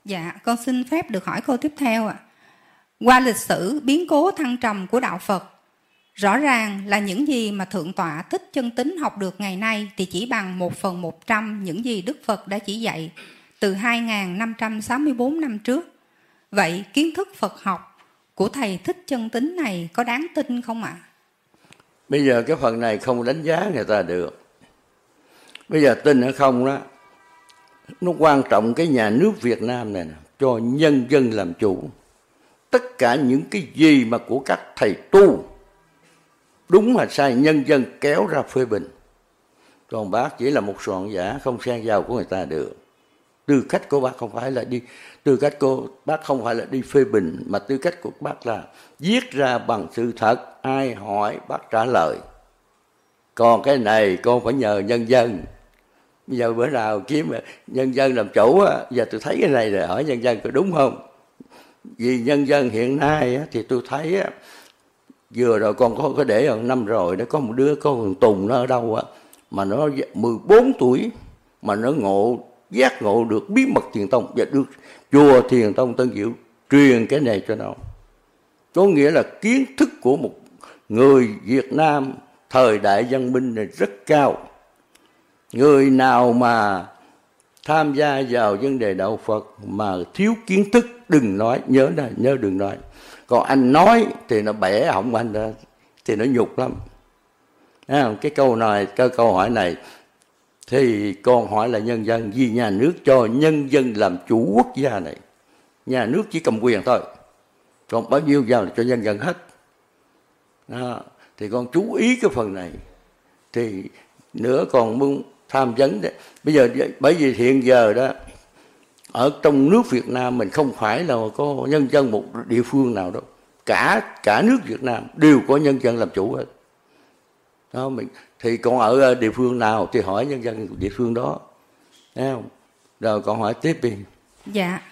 Dạ, con xin phép được hỏi câu tiếp theo ạ. Qua lịch sử biến cố thăng trầm của đạo Phật, rõ ràng là những gì mà Thượng tọa Thích Chân Tín học được ngày nay thì chỉ bằng 1/100 những gì Đức Phật đã chỉ dạy từ 2.564 năm trước. Vậy kiến thức Phật học của thầy Thích Chân Tín này có đáng tin không ạ? Bây giờ cái phần này không đánh giá người ta được. Bây giờ tin hay không đó, nó quan trọng cái nhà nước Việt Nam này nè, cho nhân dân làm chủ. Tất cả những cái gì mà của các thầy tu đúng là sai, nhân dân kéo ra phê bình. Còn bác chỉ là một soạn giả không xen vào của người ta được. Tư cách của bác không phải là đi phê bình, mà tư cách của bác là viết ra bằng sự thật, ai hỏi bác trả lời. Còn cái này con phải nhờ nhân dân. Bây giờ bữa nào kiếm nhân dân làm chủ á, giờ tôi thấy cái này rồi hỏi nhân dân có đúng không? Vì nhân dân hiện nay á, thì tôi thấy á, vừa rồi con có để ở năm rồi đó, có một đứa có thằng Tùng nó ở đâu á, mà nó 14 tuổi mà nó giác ngộ được bí mật Thiền Tông và được chùa Thiền Tông Tân Diệu truyền cái này cho nó. Có nghĩa là kiến thức của một người Việt Nam thời đại văn minh này rất cao. Người nào mà tham gia vào vấn đề đạo Phật mà thiếu kiến thức đừng nói, nhớ đừng nói. Còn anh nói thì nó bẻ họng anh ra thì nó nhục lắm. Cái câu hỏi này thì con hỏi là nhân dân, vì nhà nước cho nhân dân làm chủ quốc gia này. Nhà nước chỉ cầm quyền thôi, còn bao nhiêu giao là cho nhân dân hết. Thì con chú ý cái phần này. Thì nữa còn muốn tham vấn đấy. Bây giờ bởi vì hiện giờ đó ở trong nước Việt Nam mình không phải là có nhân dân một địa phương nào đâu, cả nước Việt Nam đều có nhân dân làm chủ hết. Đó, thì còn ở địa phương nào thì hỏi nhân dân địa phương đó, thấy không? Rồi còn hỏi tiếp đi. Dạ,